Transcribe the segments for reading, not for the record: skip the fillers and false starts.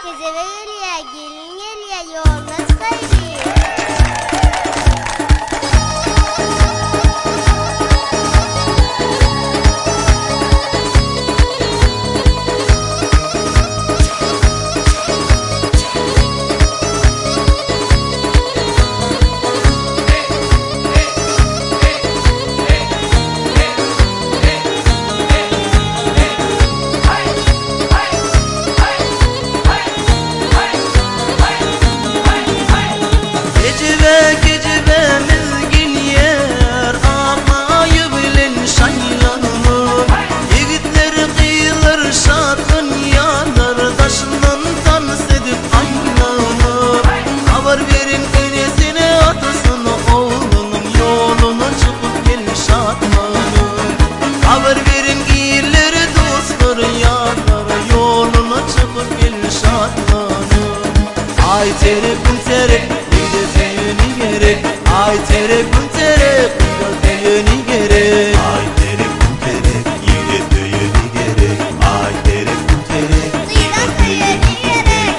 Gecele geliyor, gelin geliyor, yoluna çıkayım. Gecebe mizgin yer ağlayı bilin şaylanım. Yigitler kıyılır şatın yanar taşından dans edip aylanım. Haber verin enesine atasına oğlunum yoluna çıkıp gel şatlanım. Haber verin iyileri dostları yanar yoluna çıkıp gel şatlanım. Ay tere kun tere ay tere kun tere kıyda teyeni gerek. Ay tere kun tere yine teyeni gerek. Ay tere kun tere Kıyda teyeni gerek.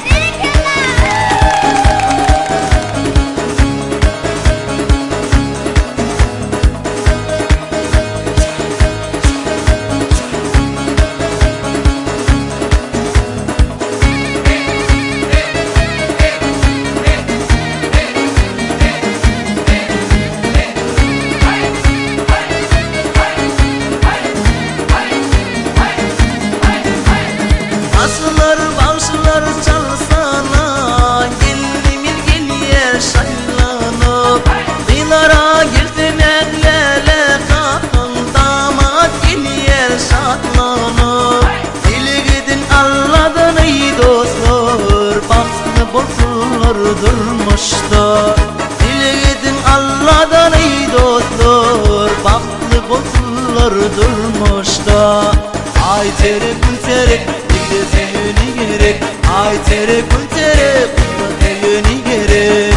Asılar bağışlar çalsana gelin geliye şaylanıp. Kıyılara girdin ellele kapın damat geliye şatlanıp. Dili gidin Allah'dan ey dostlar baktı bozullar durmuşta. Dili gidin Allah'dan ey dostlar baktı bozullar durmuşta. Ay tere kun tere teyeni gerek. Ay tere kun tere kıyda teyeni gerek.